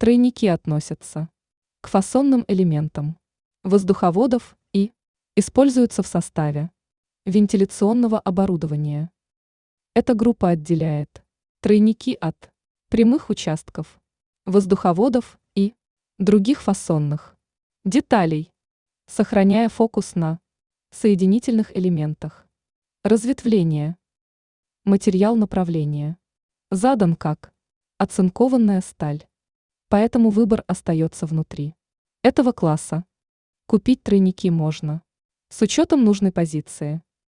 Тройники относятся к фасонным элементам воздуховодов и используются в составе вентиляционного оборудования. Эта группа отделяет тройники от прямых участков, воздуховодов и других фасонных деталей, сохраняя фокус на соединительных элементах. Разветвление. Материал направления задан как оцинкованная сталь, поэтому выбор остается внутри этого класса. Купить тройники можно с учетом нужной позиции.